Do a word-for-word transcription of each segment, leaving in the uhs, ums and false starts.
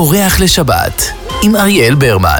אורח לשבת עם אריאל ברמן.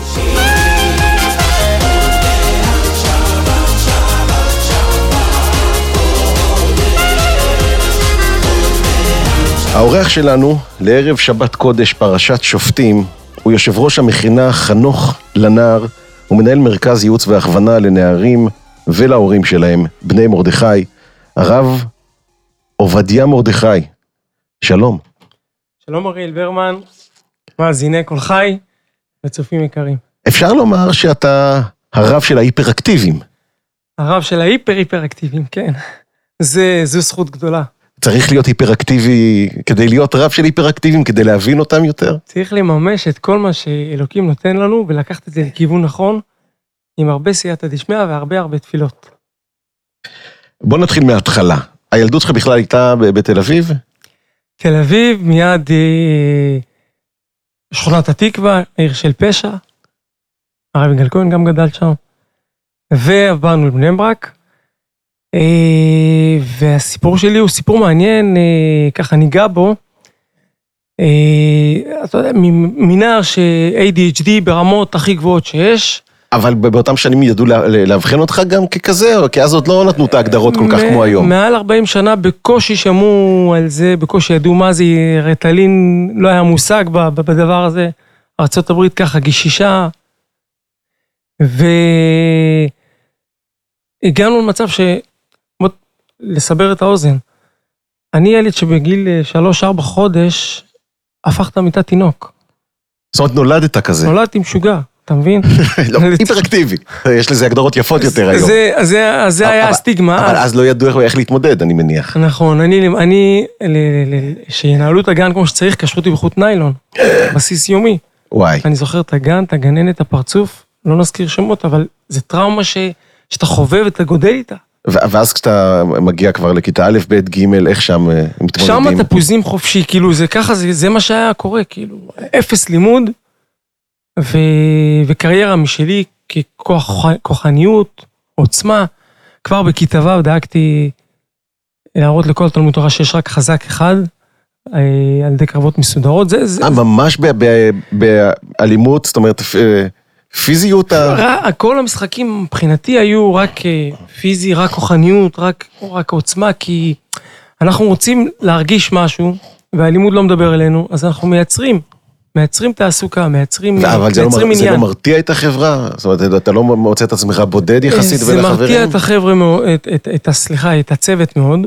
האורח שלנו לערב שבת קודש פרשת שופטים הוא יושב ראש המכינה חנוך לנער, הוא מנהל מרכז ייעוץ והכוונה לנערים ולהורים שלהם, בני מרדכי, הרב עובדיה מרדכי. שלום. שלום אריאל ברמן, מאזיני כל חי וצופים יקרים. אפשר לומר שאתה הרב של ההיפראקטיביים. הרב של ההיפר-היפראקטיביים, כן. זה, זו זכות גדולה. צריך להיות היפראקטיבי כדי להיות רב של היפראקטיביים, כדי להבין אותם יותר? צריך לממש את כל מה שאלוקים נותן לנו, ולקחת את זה לכיוון נכון, עם הרבה סייעתא דשמיא והרבה הרבה תפילות. בוא נתחיל מההתחלה. הילדות שלך בכלל הייתה בתל אביב? תל אביב, מיד אה, שכונת התקווה, עיר של פשע. הרב יגאל כהן גם גדל שם. ועברנו לבני ברק. אה, והסיפור שלי הוא סיפור מעניין, אה, ככה ניגע בו. אה, אתה יודע, מנער ש-איי די אייץ' די ברמות הכי גבוהות שיש. אבל באותם שנים ידעו להבחן אותך גם ככזה, כי אז עוד לא נתנו את ההגדרות כל כך כמו היום. מעל ארבעים שנה בקושי שמעו על זה, בקושי ידעו מה זה, רטלין לא היה מושג בדבר הזה, ארצות הברית ככה גישישה, והגענו למצב ש... לסבר את האוזן, אני ילד שבגיל שלוש ארבע חודש, הפכת מיטת תינוק. זאת אומרת, נולדת כזה. נולדתי משוגע. אתה מבין? לא, היפראקטיבי. יש לזה הגדרות יפות יותר היום. זה היה הסטיגמה. אבל אז לא ידעו איך להתמודד, אני מניח. נכון, אני, שינהלו את הגן כמו שצריך, קשרו אותי בחוט ניילון, בסיס יומי. וואי. אני זוכר את הגן, את הגננת, את הפרצוף, לא נזכיר שמות, אבל זה טראומה שאתה חובב ואתה גודל איתה. ואז כשאתה מגיע כבר לכיתה א', ב', ג', איך שם מתמודדים? שם אתה פוזים חופשי, כאילו זה ככה, זה מה שהיה קורה, כאילו, אפס לימוד, ו... וקריירה משלי ככוחניות, עוצמה. כבר בכיתה ו' דאגתי להראות לכל תלמוד תורה שיש רק חזק אחד, על ידי קרבות מסודרות. זה, זה... ממש באלימות, זאת אומרת, פיזיות? כל המשחקים מבחינתי היו רק פיזי, רק כוחניות, רק, רק עוצמה, כי אנחנו רוצים להרגיש משהו, והלימוד לא מדבר אלינו, אז אנחנו מייצרים. מייצרים תעסוקה, מייצרים עניין. אבל זה לא מרתיע את החברה? זאת אומרת, אתה לא מוצא את עצמך בודד יחסית בין החברים? זה מרתיע את החבר'ה, סליחה, את הצוות מאוד.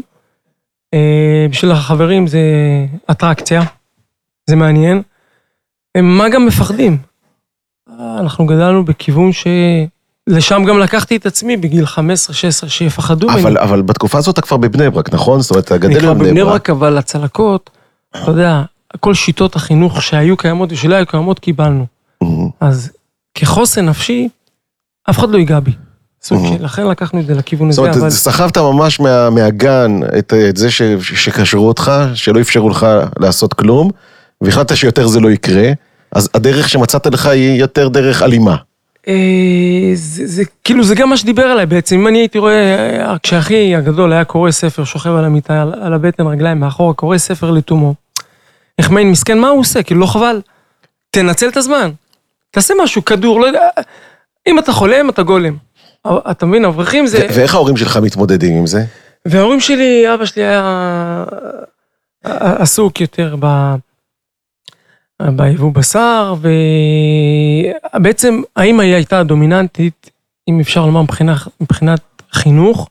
בשביל החברים זה אטרקציה, זה מעניין. מה גם מפחדים? אנחנו גדלנו בכיוון ש... לשם גם לקחתי את עצמי בגיל חמש עשרה שש עשרה שיפחדו ממני. אבל בתקופה הזאת אתה כבר בבני ברק, נכון? זאת אומרת, אתה גדל בבני ברק. אני כבר בבני ברק, אבל הצלקות, אתה יודע, כל שיטות החינוך שהיו קיימות ושלא היו קיימות קיבלנו. אז כחוסן נפשי, אף אחד לא ייגע בי. לכן לקחנו את זה לכיוון הזה. זאת אומרת, סחבת ממש מהגן את זה שקשרו אותך, שלא אפשרו לך לעשות כלום, והחלטת שיותר זה לא יקרה, אז הדרך שמצאת לך היא יותר דרך אלימה. זה כאילו, זה גם מה שדיבר עליי בעצם. אם אני הייתי רואה, כשאחי הגדול היה קורא ספר, שוכב על המיטה, על הבטן רגליים מאחורה, קורא ספר לתומו. איך מיין מסכן, מה הוא עושה? כאילו לא חבל. תנצל את הזמן. תעשה משהו, כדור, לא יודע. אם אתה חולם, אתה גולם. אתה מבין, אברכים זה... ואיך ההורים שלך מתמודדים עם זה? וההורים שלי, אבא שלי היה עסוק יותר ב... ביבוא בשר, ובעצם האמא היא הייתה דומיננטית, אם אפשר לומר מבחינת, מבחינת חינוך,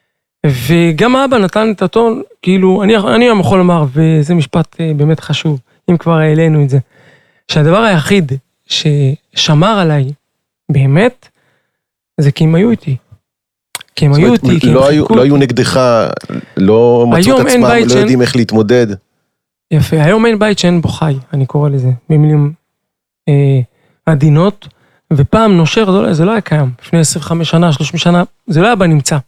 וגם האבא נתן את הטון, כאילו, אני, אני יכול לומר, וזה משפט באמת חשוב, אם כבר העלינו את זה, שהדבר היחיד ששמר עליי, באמת, זה כי הם היו איתי. כי הם היו איתי, כי הם לא היו, לא היו נגדך, לא מצאו את עצמם, לא יודעים איך להתמודד. יפה, היום אין בית שאין בו חי, אני קורא לזה, במילים אה, עדינות, ופעם נושר, זה לא היה קיים, לפני עשרים וחמש שנה, שלושים שנה, זה לא היה בנמצא.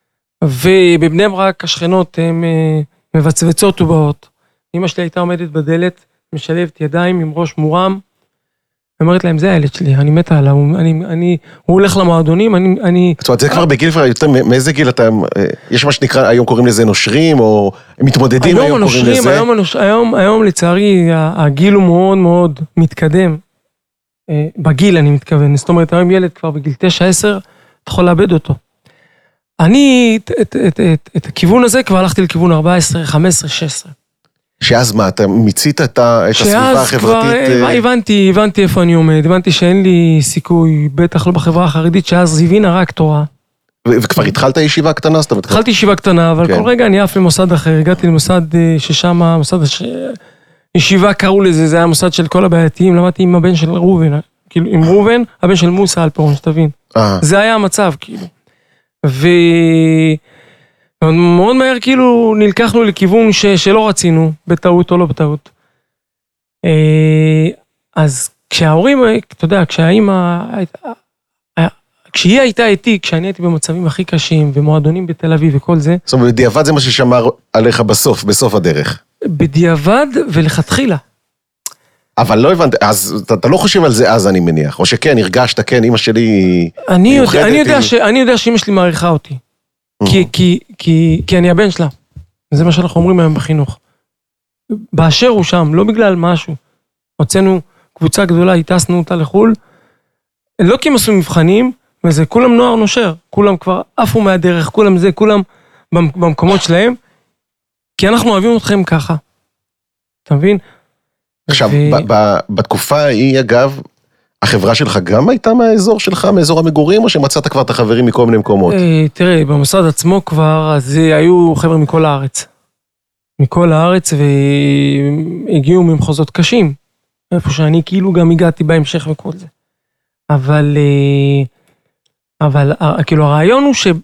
ובבני ברק השכנות הן אה, מבצבצות ובאות. אמא שלי הייתה עומדת בדלת, משלבת ידיים עם ראש מורם, אומרת להם, זה הילד שלי, אני מתה עליו, אני, אני, הוא הולך למועדונים, אני, אני... זאת אומרת, זה כבר בגיל, יותר, מאיזה גיל אתה, יש מה שנקרא, היום קוראים לזה נושרים, או מתמודדים, היום קוראים לזה? היום הנושרים, היום, היום לצערי, הגיל הוא מאוד מאוד מתקדם, בגיל אני מתכוון, זאת אומרת, היום ילד כבר בגיל תשע עשר, אתה יכול לאבד אותו. אני, את, את, את, את, את הכיוון הזה כבר הלכתי לכיוון ארבע עשרה, חמש עשרה, שש עשרה. שאז מה, אתה מיצית את הסביבה החברתית? שאז כבר הבנתי, הבנתי איפה אני עומד, הבנתי שאין לי סיכוי, בטח לא בחברה החרדית, שאז הבינה רק תורה. וכבר התחלת ישיבה קטנה? התחלתי ישיבה קטנה, אבל כל רגע אני עף למוסד אחר, הגעתי למוסד ששם, מוסד ישיבה קראו לזה, זה היה מוסד של כל הבעייתיים, למדתי עם הבן של רובן, כאילו עם רובן, הבן של מוסה אלפרון, שתבין. זה היה המצב, כאילו. ו... מאוד מהר כאילו נלקחנו לכיוון ש, שלא רצינו, בטעות או לא בטעות. אז כשההורים, אתה יודע, כשהאימא, כשהיא הייתה איתי, כשאני הייתי במצבים הכי קשים, ומועדונים בתל אביב וכל זה. זאת אומרת, בדיעבד זה מה ששמר עליך בסוף, בסוף הדרך. בדיעבד ולכתחילה. אבל לא הבנת, אז אתה, אתה לא חושב על זה אז אני מניח, או שכן, הרגשת, כן, אמא שלי אני יודע, אני יודע ש, אני יודע שאמא שלי מעריכה אותי. כי, כי, כי, כי אני הבן שלה. זה מה שאנחנו אומרים היום בחינוך. באשר הוא שם, לא בגלל משהו. הוצאנו קבוצה גדולה, הטסנו אותה לחול, לא כי הם עשו מבחנים, וזה כולם נוער נושר, כולם כבר עפו מהדרך, כולם זה, כולם במקומות שלהם, כי אנחנו אוהבים אתכם ככה. אתה מבין? עכשיו, ו... ב- ב- בתקופה ההיא, אגב, החברה שלך גם הייתה מהאזור שלך, מאזור המגורים, או שמצאת כבר את החברים מכל מיני מקומות? תראה, במוסד עצמו כבר, אז היו חבר'ה מכל הארץ. מכל הארץ, והגיעו ממחוזות קשים. איפה שאני כאילו גם הגעתי בהמשך וכל זה. אבל, אבל, כאילו הרעיון הוא ש...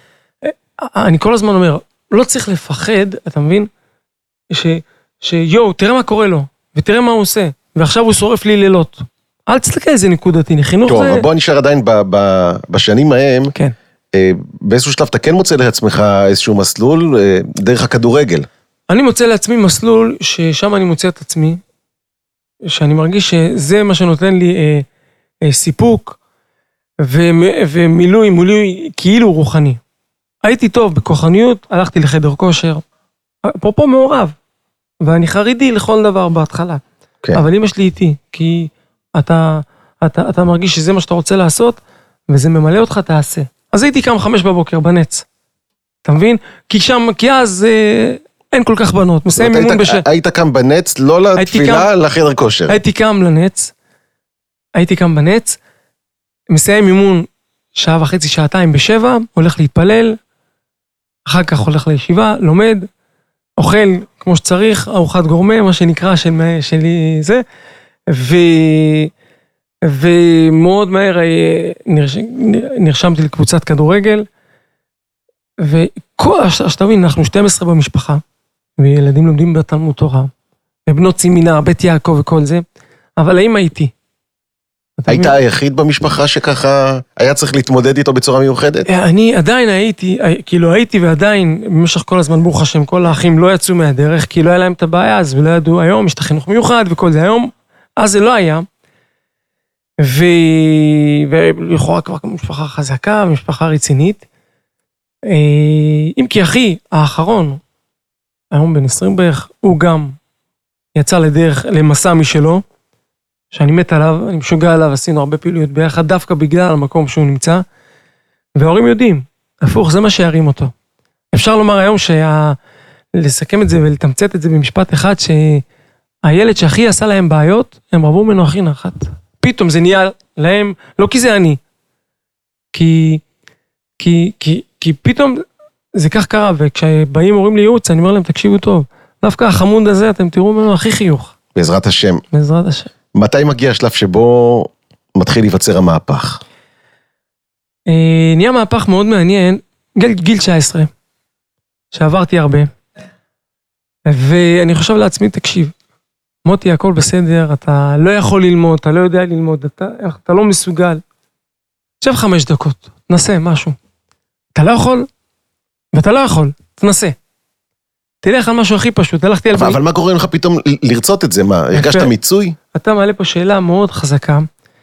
אני כל הזמן אומר, לא צריך לפחד, אתה מבין? ש... שיו, תראה מה קורה לו, ותראה מה הוא עושה, ועכשיו הוא שורף לי לילות. אל תסתכל איזה נקודתי, חינוך טוב, זה... טוב, בוא נשאר עדיין ב, ב, בשנים ההם, כן. באיזשהו שלב אתה כן מוצא לעצמך איזשהו מסלול, דרך הכדורגל. אני מוצא לעצמי מסלול, ששם אני מוצא את עצמי, שאני מרגיש שזה מה שנותן לי אה, אה, סיפוק, ו, ומילוי, מילוי כאילו רוחני. הייתי טוב בכוחניות, הלכתי לחדר כושר, אפרופו מעורב, ואני חרדי לכל דבר בהתחלה. כן. אבל אמא שלי איתי, כי אתה, אתה, אתה מרגיש שזה מה שאתה רוצה לעשות, וזה ממלא אותך, תעשה. אז הייתי קם חמש בבוקר בנץ. אתה מבין? כי שם, כי אז אה, אין כל כך בנות. מסיים אימון בש... היית קם בנץ, לא לתפילה, קם, לחדר כושר. הייתי קם לנץ, הייתי קם בנץ, מסיים אימון שעה וחצי, שעתיים בשבע, הולך להתפלל, אחר כך הולך לישיבה, לומד, אוכל כמו שצריך, ארוחת גורמה, מה שנקרא של, שלי זה, ו... ומאוד מהר נרש... נרשמתי לקבוצת כדורגל, וכל, שתבין, אנחנו שתים עשרה במשפחה, וילדים לומדים בתלמוד תורה, ובנות סימינר, בית יעקב וכל זה, אבל האמא איתי. היית היחיד במשפחה שככה היה צריך להתמודד איתו בצורה מיוחדת? אני עדיין הייתי, כאילו הייתי ועדיין, במשך כל הזמן ברוך השם, כל האחים לא יצאו מהדרך, כי לא היה להם את הבעיה, אז ולא ידעו, היום יש את החינוך מיוחד וכל זה, היום, אז זה לא היה. ו... ולכאורה כבר משפחה חזקה, משפחה רצינית. אם כי אחי, האחרון, היום בן עשרים בערך, הוא גם יצא לדרך, למסע משלו, שאני מת עליו, אני משוגע עליו, עשינו הרבה פעילויות ביחד, דווקא בגלל המקום שהוא נמצא, וההורים יודעים, הפוך, זה מה שירים אותו. אפשר לומר היום, שה... לסכם את זה ולתמצת את זה במשפט אחד, שהילד שהכי עשה להם בעיות, הם רבו ממנו הכי נחת. פתאום זה נהיה להם, לא כי זה אני, כי, כי, כי, כי פתאום זה כך קרה, וכשבאים הורים לייעוץ, אני אומר להם, תקשיבו טוב, דווקא החמוד הזה, אתם תראו ממנו הכי חיוך. בעזרת השם. בעזרת השם. מתי מגיע השלב שבו מתחיל להיווצר המהפך? אה, נהיה מהפך מאוד מעניין, גיל, גיל תשע עשרה, שעברתי הרבה, ואני חושב לעצמי, תקשיב, מוטי, הכל בסדר, אתה לא יכול ללמוד, אתה לא יודע ללמוד, אתה, אתה לא מסוגל. שב חמש דקות, תנסה משהו. אתה לא יכול, ואתה לא יכול, תנסה. תלך על משהו הכי פשוט, הלכתי על... אבל, אבל מה קורה לך פתאום לרצות את זה? מה, הרגשת מיצוי? אתה מעלה פה שאלה מאוד חזקה.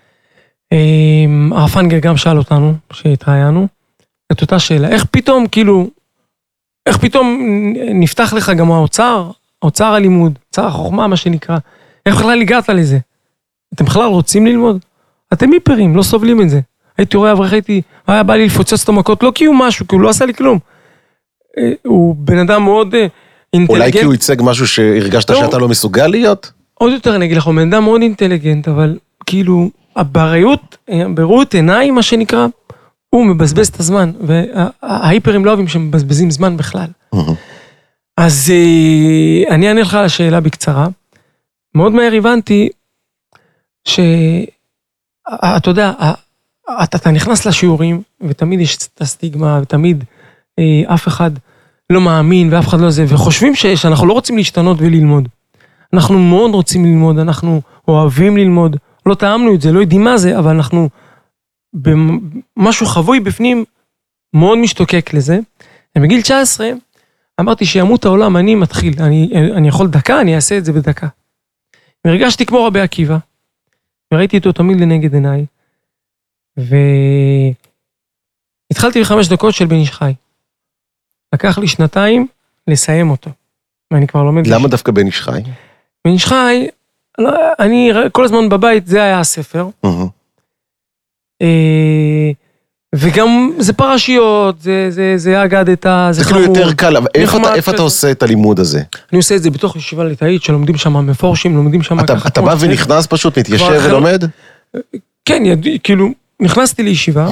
הרב פנגל גם שאל אותנו, שהתראיינו, את אותה שאלה, איך פתאום, כאילו, איך פתאום נפתח לך גם האוצר, האוצר הלימוד, האוצר החוכמה, מה שנקרא, איך בכלל הגעת לזה? אתם בכלל רוצים ללמוד? אתם היפרים, לא סובלים את זה. הייתי רואה אברך, הייתי, היה בא לי לפוצץ את המכות, לא כי הוא משהו, כי הוא לא עשה לי כלום. הוא בן אדם מאוד אינטליגנט. אולי כי הוא ייצג משהו שהרגשת לא, שאתה לא מסוגל להיות? עוד יותר אני אגיד לך, הוא בן אדם מאוד אינטליגנט, אבל כאילו, הבריות, בראות עיניי, מה שנקרא, הוא מבזבז את הזמן, וההיפרים לא אוהבים שמבזבזים זמן בכלל. אז אני אענה לך על השאלה בקצרה. מאוד מהר הבנתי שאתה יודע, אתה, אתה נכנס לשיעורים, ותמיד יש את הסטיגמה, ותמיד אף אחד לא מאמין, ואף אחד לא זה, וחושבים שאנחנו לא רוצים להשתנות וללמוד. אנחנו מאוד רוצים ללמוד, אנחנו אוהבים ללמוד, לא טעמנו את זה, לא יודעים מה זה, אבל אנחנו במשהו חבוי בפנים, מאוד משתוקק לזה. בגיל תשע עשרה, אמרתי שימות העולם, אני מתחיל, אני, אני יכול דקה, אני אעשה את זה בדקה. והרגשתי כמו רבי עקיבא, וראיתי אותו תמיד לנגד עיניי, והתחלתי בחמש דקות של בן איש חי. לקח לי שנתיים לסיים אותו, ואני כבר לומד... למה דווקא בן איש חי? בן איש חי, אני כל הזמן בבית, זה היה הספר, וגם זה פרשיות, זה אגדתה, זה כאילו יותר קל, איפה אתה עושה את הלימוד הזה? אני עושה את זה בתוך ישיבה ליטאית, שלומדים שם מפורשים, לומדים שם... אתה בא ונכנס פשוט, מתיישב ולומד? כן, כאילו, נכנסתי לישיבה,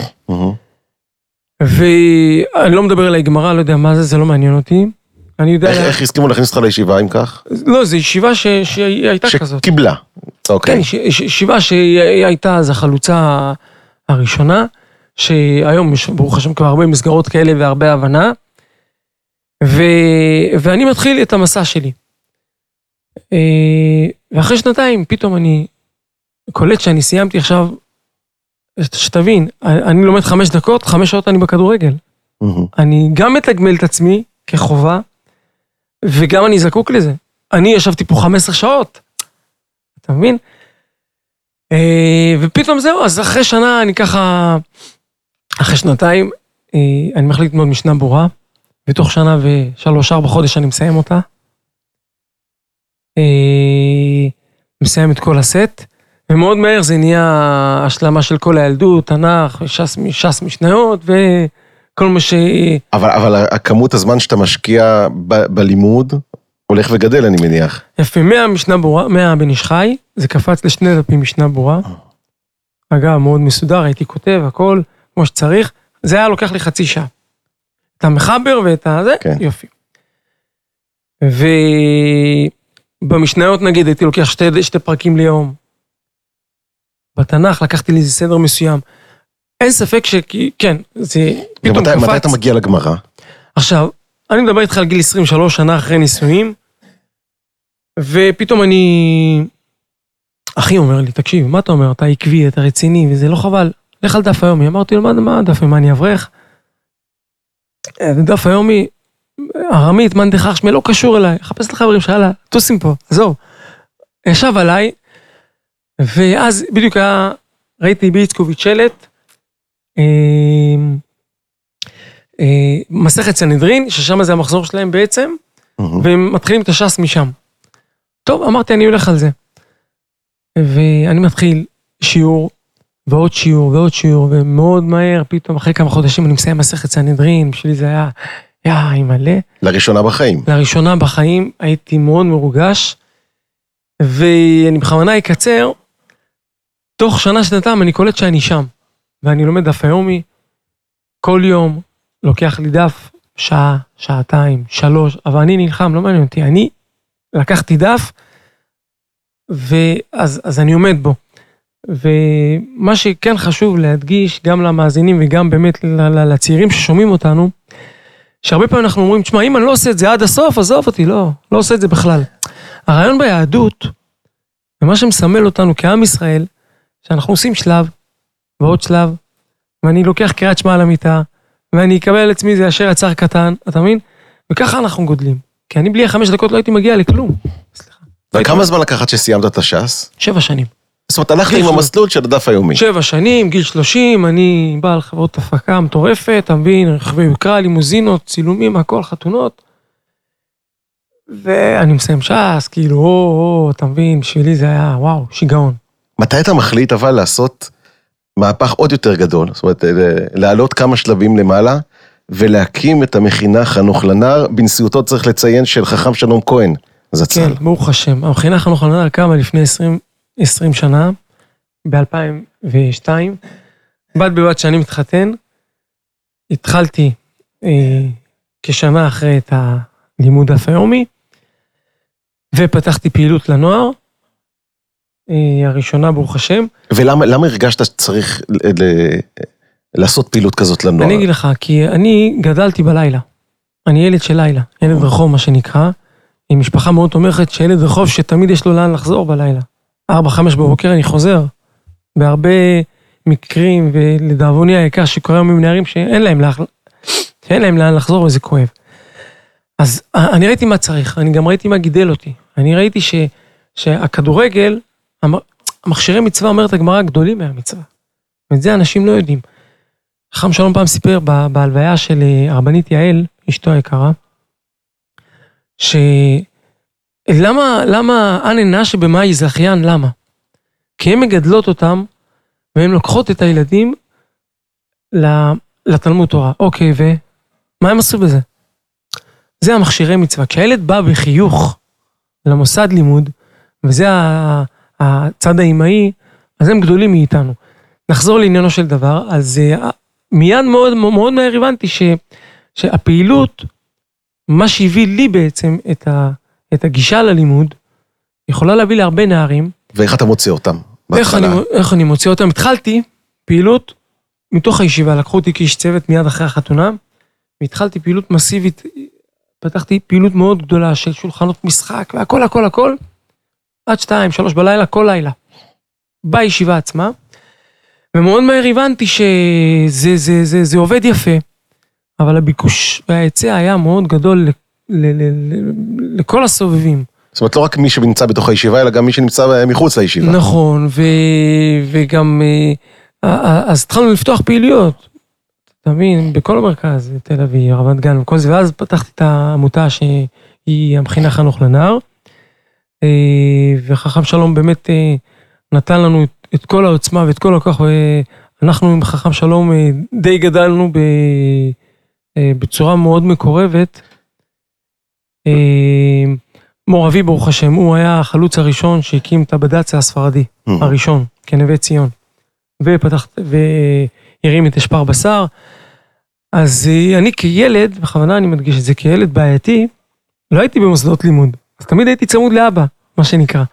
ואני לא מדבר אליי גמרא, לא יודע מה זה, זה לא מעניין אותי. איך הסכימו להכניס אותך לישיבה אם כך? לא, זו ישיבה שהייתה כזאת. שקיבלה. כן, ישיבה שהייתה, זו החלוצה הראשונה, שהיום יש ברוך השם כבר הרבה מסגרות כאלה והרבה הבנה, ואני מתחיל את המסע שלי. ואחרי שנתיים, פתאום אני קולט שאני סיימתי עכשיו, שתבין, אני לומד חמש דקות, חמש שעות אני בכדורגל. אני גם מתגמל את עצמי כחובה, וגם אני זקוק לזה. אני ישבתי פה חמש עשרה שעות. אתה מבין? ופתאום זהו, אז אחרי שנה אני ככה, אחרי שנתיים, אני מחליט ללמוד משנה ברורה, ותוך שנה ושלוש ארבע חודש אני מסיים אותה. מסיים את כל הסט, ומאוד מהר זה נהיה השלמה של כל הילדות, תנ"ך, ש"ס, ש"ס משניות, וכל מה ש... אבל, אבל הכמות הזמן שאתה משקיע ב- בלימוד, הולך וגדל, אני מניח. יפה, מהמשנה ברורה, מהבן איש חי, זה קפץ לשני דפים משנה ברורה. אגב, מאוד מסודר, הייתי כותב, הכל, כמו שצריך. זה היה לוקח לי חצי שעה. את המחבר ואת הזה, כן. יופי. ובמשניות נגיד, הייתי לוקח שתי, שתי פרקים ליום. בתנ"ך לקחתי לי איזה סדר מסוים. אין ספק שכן, זה פתאום מתי, קפץ. מתי אתה מגיע לגמרא? עכשיו, אני מדבר איתך על גיל עשרים ושלוש שנה אחרי נישואים, ופתאום אני... אחי אומר לי, תקשיב, מה אתה אומר? אתה עקבי, אתה רציני, וזה לא חבל. לך על דף היומי. אמרתי לו, מה, מה דף היומי? מה, אני אברך? דף היומי, ארמית, מן דחר שמי, לא קשור אליי. חפש לחברים שאלה, תוסים פה, עזוב. ישב עליי, ואז בדיוק היה, ראיתי באיצקוביץ' שלט, מסכת סנהדרין, ששם זה המחזור שלהם בעצם, והם מתחילים את הש"ס משם. טוב, אמרתי, אני הולך על זה. ואני מתחיל שיעור, ועוד שיעור, ועוד שיעור, ומאוד מהר, פתאום אחרי כמה חודשים אני מסיים מסכת סנהדרין, בשבילי זה היה, יא, מלא. לראשונה בחיים. לראשונה בחיים, הייתי מאוד מרוגש, ואני בכוונה אקצר, תוך שנה שנתיים אני קולט שאני שם, ואני לומד דף היומי, כל יום לוקח לי דף, שעה, שעתיים, שלוש, אבל אני נלחם, לא מעניין אותי, אני לקחתי דף, ואז אז אני עומד בו. ומה שכן חשוב להדגיש, גם למאזינים וגם באמת לצעירים ששומעים אותנו, שהרבה פעמים אנחנו אומרים, תשמע, אם אני לא עושה את זה עד הסוף, עזוב אותי, לא, לא עושה את זה בכלל. הרעיון ביהדות, ומה שמסמל אותנו כעם ישראל, שאנחנו עושים שלב, ועוד שלב, ואני לוקח קריאת שמע על המיטה, ואני אקבל על עצמי זה אשר יצר קטן, אתה מבין? וככה אנחנו גודלים. כי אני בלי החמש דקות לא הייתי מגיע לכלום. סליחה. וכמה זמן לקחת שסיימת את הש"ס? שבע שנים. זאת אומרת, הלכת עם המסלול של הדף היומי. שבע שנים, גיל שלושים, אני בעל חברות הפקה מטורפת, אתה מבין, רכבי יוקרה, לימוזינות, צילומים, הכל, חתונות. ואני מסיים ש"ס, כאילו, או, או, אתה מבין, בשבילי זה היה, וואו, שיגעון. מתי אתה מחליט אבל לעשות מהפך עוד יותר גדול? זאת אומרת, לעלות כמה שלבים למעלה, ולהקים את המכינה חנוך לנער, בנשיאותו צריך לציין של חכם שלום כהן, זצ"ל. כן, ברוך השם. המכינה חנוך לנער קמה לפני עשרים שנה, ב-אלפיים ושתיים, בת בבת שאני מתחתן, התחלתי אה, כשנה אחרי את הלימוד דף היומי, ופתחתי פעילות לנוער, אה, הראשונה ברוך השם. ולמה למה הרגשת שצריך ל, ל, לעשות פעילות כזאת לנוער? אני אגיד לך, כי אני גדלתי בלילה. אני ילד של לילה, ילד רחוב מה שנקרא, עם משפחה מאוד תומכת, שילד רחוב שתמיד יש לו לאן לחזור בלילה. ארבע, חמש בבוקר אני חוזר, בהרבה מקרים, ולדאבוני היקר שקורה היום עם נערים שאין להם, לה... שאין להם לאן לחזור וזה כואב. אז אני ראיתי מה צריך, אני גם ראיתי מה גידל אותי. אני ראיתי ש... שהכדורגל, המכשירי מצווה אומרת הגמרא גדולים מהמצווה. ואת זה אנשים לא יודעים. חכם שלום פעם סיפר בהלוויה של הרבנית יעל, אשתו היקרה, שלמה, למה אננה שבמאי זכיין, למה? כי הן מגדלות אותם, והן לוקחות את הילדים לתלמוד תורה. אוקיי, ומה הם עשו בזה? זה המכשירי מצווה. כשהילד בא בחיוך למוסד לימוד, וזה הצד האימהי, אז הם גדולים מאיתנו. נחזור לעניינו של דבר, אז מיד מאוד מאוד מהר הבנתי ש, שהפעילות, מה שהביא לי בעצם את, ה, את הגישה ללימוד, יכולה להביא להרבה נערים. ואיך אתה מוציא אותם? איך אני, איך אני מוציא אותם? התחלתי פעילות מתוך הישיבה, לקחו אותי כאיש צוות מיד אחרי החתונה, והתחלתי פעילות מסיבית, פתחתי פעילות מאוד גדולה של שולחנות משחק, והכל הכל הכל, עד שתיים, שלוש בלילה, כל לילה. בישיבה עצמה, ומאוד מהר הבנתי שזה זה, זה, זה עובד יפה, אבל הביקוש וההיצע היה מאוד גדול ל, ל, ל, ל, לכל הסובבים. זאת אומרת, לא רק מי שנמצא בתוך הישיבה, אלא גם מי שנמצא מחוץ לישיבה. נכון, ו, וגם, אז התחלנו לפתוח פעילויות, אתה מבין, בכל המרכז, תל אביב, רמת גן וכל זה, ואז פתחתי את העמותה שהיא המכינה חנוך לנער, וחכם שלום באמת נתן לנו את כל העוצמה ואת כל הכוח, ואנחנו עם חכם שלום די גדלנו בצורה מאוד מקורבת. מור אבי ברוך השם, הוא היה החלוץ הראשון שהקים את הבד"ץ הספרדי, הראשון, כנווה ציון, ופתח, והרים את אשפר בשר. אז אני כילד, בכוונה אני מדגיש את זה, כילד בעייתי, לא הייתי במוסדות לימוד, אז תמיד הייתי צמוד לאבא, מה שנקרא.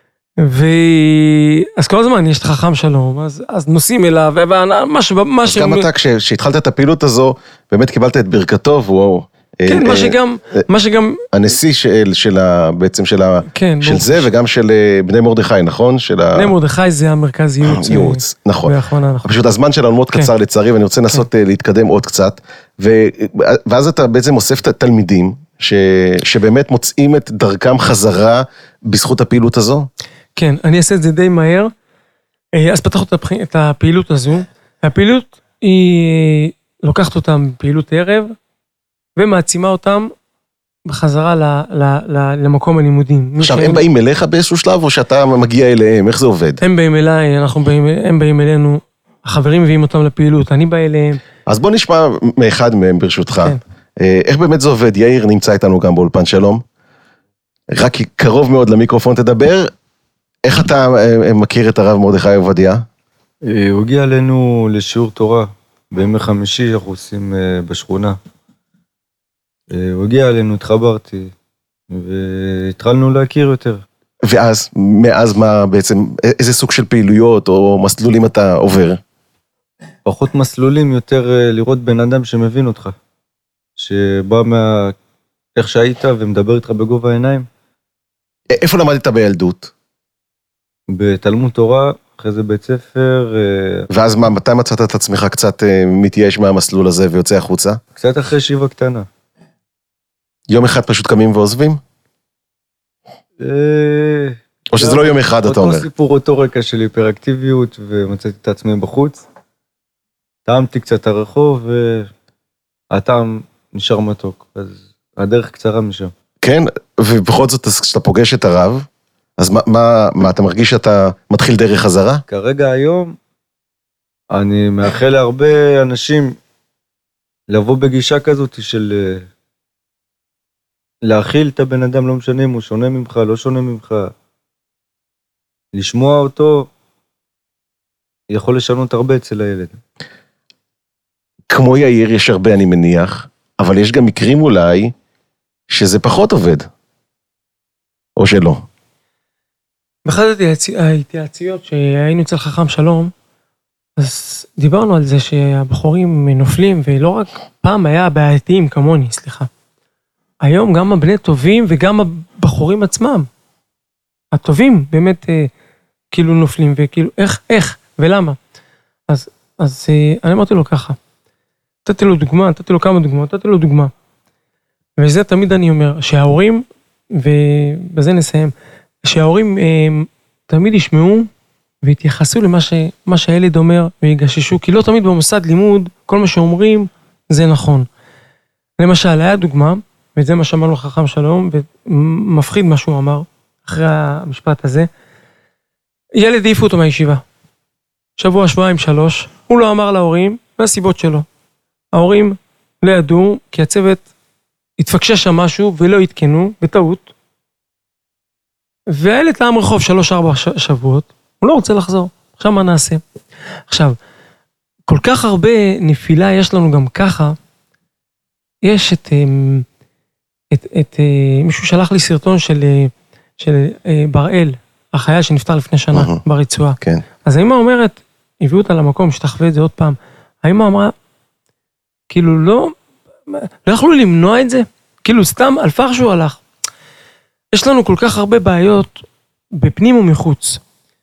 ואז כל הזמן יש את חכם שלום, אז, אז נוסעים אליו, ומה ש... אז גם אתה, כשהתחלת את הפעילות הזו, באמת קיבלת את ברכתו, והוא... כן, מה שגם... מה שגם... הנשיא של ה... בעצם של ה... של זה, וגם של בני מרדכי, נכון? בני מרדכי זה המרכז ייעוץ. ייעוץ, נכון. פשוט הזמן שלנו מאוד קצר לצערי, ואני רוצה לנסות להתקדם עוד קצת, ואז אתה בעצם אוסף את התלמידים, שבאמת מוצאים את דרכם חזרה בזכות הפעילות הזו? כן, אני אעשה את זה די מהר. אז פתחנו את הפעילות הזו. הפעילות היא לוקחת אותם פעילות ערב, ומעצימה אותם בחזרה ל, ל, ל, למקום הלימודים. עכשיו, הם באים אליך באיזשהו שלב, או שאתה מגיע אליהם? איך זה עובד? הם באים אליי, אנחנו באים, הם באים אלינו, החברים מביאים אותם לפעילות, אני בא אליהם. אז בוא נשמע מאחד מהם ברשותך. כן. איך באמת זה עובד? יאיר נמצא איתנו גם באולפן שלום. רק קרוב מאוד למיקרופון תדבר. איך אתה מכיר את הרב מרדכי עובדיה? הוא הגיע אלינו לשיעור תורה, בימי חמישי אנחנו עושים בשכונה. הוא הגיע אלינו, התחברתי, והתחלנו להכיר יותר. ואז, מאז מה בעצם, איזה סוג של פעילויות או מסלולים אתה עובר? פחות מסלולים, יותר לראות בן אדם שמבין אותך. שבא מה... איך שהיית ומדבר איתך בגובה העיניים. איפה למדת בילדות? בתלמוד תורה, אחרי זה בית ספר. ואז מה, מתי מצאת את עצמך קצת מתייאש מהמסלול הזה ויוצא החוצה? קצת אחרי שיבה קטנה. יום אחד פשוט קמים ועוזבים? או שזה לא יום אחד, אתה אומר. אותו סיפור, אותו רקע של היפראקטיביות, ומצאתי את עצמי בחוץ. טעמתי קצת הרחוב, והטעם נשאר מתוק. אז הדרך קצרה משם. כן, ובכל זאת, כשאתה פוגש את הרב, אז מה, מה, מה, אתה מרגיש שאתה מתחיל דרך חזרה? כרגע היום, אני מאחל להרבה אנשים לבוא בגישה כזאת של להכיל את הבן אדם, לא משנה אם הוא שונה ממך, לא שונה ממך. לשמוע אותו יכול לשנות הרבה אצל הילד. כמו יאיר יש הרבה, אני מניח, אבל יש גם מקרים אולי שזה פחות עובד, או שלא. באחת ההתייעצויות שהיינו אצל חכם שלום, אז דיברנו על זה שהבחורים נופלים, ולא רק פעם היה בעייתיים כמוני, סליחה. היום גם הבני טובים וגם הבחורים עצמם, הטובים באמת אה, כאילו נופלים, וכאילו איך, איך ולמה. אז, אז אה, אני אמרתי לו ככה, נתתי לו דוגמה, נתתי לו כמה דוגמאות, נתתי לו דוגמה. וזה תמיד אני אומר, שההורים, ובזה נסיים, שההורים אה, תמיד ישמעו והתייחסו למה ש, מה שהילד אומר ויגששו, כי לא תמיד במוסד לימוד, כל מה שאומרים זה נכון. למשל, היה דוגמה, וזה מה שאמר לו חכם שלום, ומפחיד מה שהוא אמר, אחרי המשפט הזה, ילד העיפו אותו מהישיבה. שבוע, שבועיים, שלוש, הוא לא אמר להורים, והסיבות שלו. ההורים לא ידעו, כי הצוות התפקשש שם משהו, ולא התקנו, בטעות. והילד טעם רחוב שלוש, ארבע שבועות, הוא לא רוצה לחזור. עכשיו מה נעשה? עכשיו, כל כך הרבה נפילה יש לנו גם ככה, יש את, את, את, מישהו שלח לי סרטון של, של בראל, החייל שנפטר לפני שנה uh-huh. ברצועה. כן. אז האמא אומרת, הביאו אותה למקום, שתחווה את זה עוד פעם. האמא אמרה, כאילו לא, לא יכלו למנוע את זה, כאילו סתם אלפך שהוא הלך. יש לנו כל כך הרבה בעיות בפנים ומחוץ.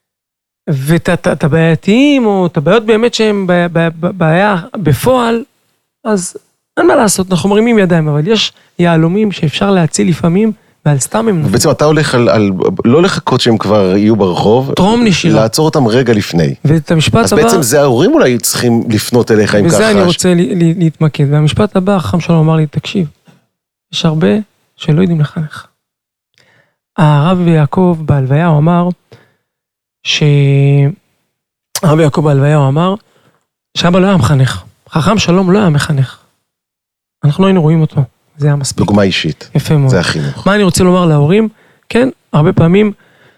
ואת הבעייתיים, או את הבעיות באמת שהן בעיה בפועל, אז אין מה לעשות, אנחנו מרימים ידיים, אבל יש יעלומים שאפשר להציל לפעמים, ועל סתם הם נופלים. בעצם אתה הולך על, על, לא לחכות שהם כבר יהיו ברחוב, טרום נשירה. לעצור אותם רגע לפני. ואת המשפט אז הבא... בעצם זה ההורים אולי צריכים לפנות אליך עם ככה. וזה אני רוצה להתמקד. והמשפט הבא, חכם שלום אמר לי, תקשיב, יש הרבה שלא יודעים לחנך. הרב יעקב בהלוויה הוא אמר, ש... הרב יעקב בהלוויה הוא אמר, שאבא לא היה מחנך. חכם שלום לא היה מחנך. אנחנו היינו רואים אותו. זה היה מספיק. דוגמה אישית. יפה מאוד. זה החינוך. מה אני רוצה לומר להורים? כן, הרבה פעמים,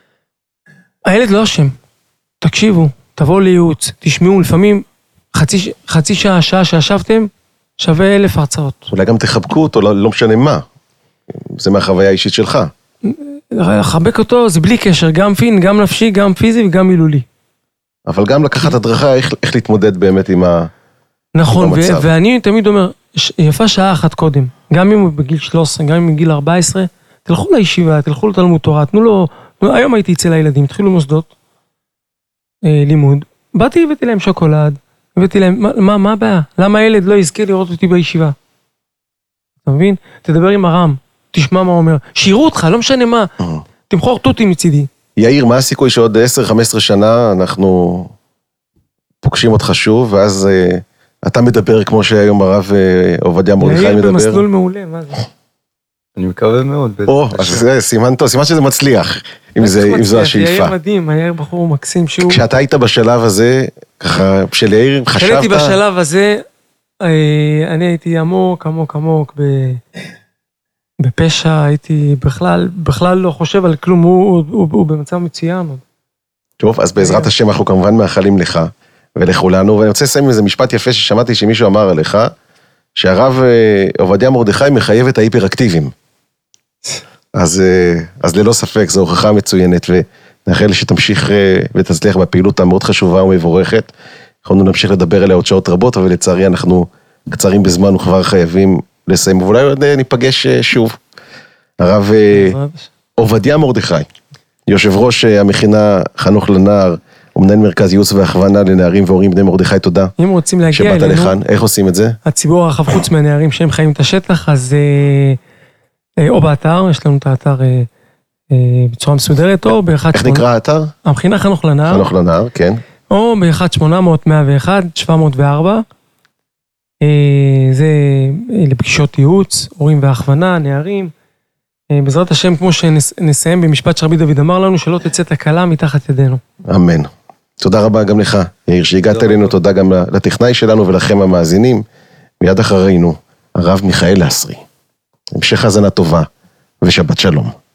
הילד לא אשם. תקשיבו, תבואו לייעוץ, תשמעו, לפעמים חצי, חצי שעה, שעה שישבתם, שווה אלף הרצאות. אולי גם תחבקו אותו, לא, לא משנה מה. זה מהחוויה האישית שלך. לחבק אותו זה בלי קשר, גם פין, גם נפשי, גם פיזי וגם מילולי. אבל גם לקחת הדרכה, איך, איך להתמודד באמת עם ה... נכון, ו- ואני תמיד אומר, יפה שעה אחת קודם, גם אם הוא בגיל שלוש עשרה, גם אם הוא בגיל ארבע עשרה, תלכו לישיבה, תלכו לתלמוד תורה, תנו לו, היום הייתי אצל הילדים, התחילו מוסדות, אה, לימוד, באתי הבאתי להם שוקולד, הבאתי להם, מה, מה, מה הבעיה? למה הילד לא יזכה לראות אותי בישיבה? אתה מבין? תדבר עם הרם, תשמע מה הוא אומר, שירו אותך, לא משנה מה, תמחור תותי מצידי. יאיר, מה הסיכוי שעוד עשר חמש עשרה שנה אנחנו פוגשים אותך שוב, ואז אה, אתה מדבר כמו שהיום הרב אה, עובדיה מרדכי מדבר? יאיר במסלול מעולה, מה זה? אני מקווה מאוד. או, אז זה סימן טוב, סימן שזה מצליח, אם זו השאיפה. יאיר מדהים, יאיר בחור מקסים שהוא... כשאתה היית בשלב הזה, ככה, של יאיר, חשבת... כשהייתי בשלב הזה, אני הייתי עמוק, עמוק, עמוק, בפשע, הייתי בכלל, בכלל לא חושב על כלום, הוא במצב מצוין. טוב, אז בעזרת השם אנחנו כמובן מאחלים לך ולכולנו, ואני רוצה לסיים עם איזה משפט יפה ששמעתי שמישהו אמר עליך, שהרב עובדיה מרדכי מחייב את ההיפראקטיביים. אז, אז ללא ספק, זו הוכחה מצוינת, ונאחל שתמשיך ותצליח בפעילות המאוד חשובה ומבורכת. יכולנו להמשיך לדבר עליה עוד שעות רבות, אבל לצערי אנחנו קצרים בזמן וכבר חייבים לסיים, ואולי עוד ניפגש שוב. הרב עובדיה מרדכי, יושב ראש המכינה חנוך לנער, ומנהל מרכז ייעוץ והכוונה לנערים והורים בני מרדכי, תודה. אם רוצים להגיע אלינו, לכאן. איך עושים את זה? הציבור הרחב חוץ מהנערים שהם חיים את השטח, אז או באתר, יש לנו את האתר בצורה מסודרת, או ב-אחת... איך נקרא האתר? המכינה חנוך לנער. חנוך לנער, כן. או ב-אחת שמונה מאות מאה ואחת שבע מאות וארבע. זה לפגישות ייעוץ, הורים והכוונה, נערים. בעזרת השם, כמו שנסיים במשפט שרבי דוד אמר לנו, שלא תצא תקלה מתחת ידינו. אמן. תודה רבה גם לך, יאיר, שהגעת אלינו, תודה גם לטכנאי שלנו ולכם המאזינים. מיד אחרינו, הרב מיכאל לסרי. המשך האזנה טובה ושבת שלום.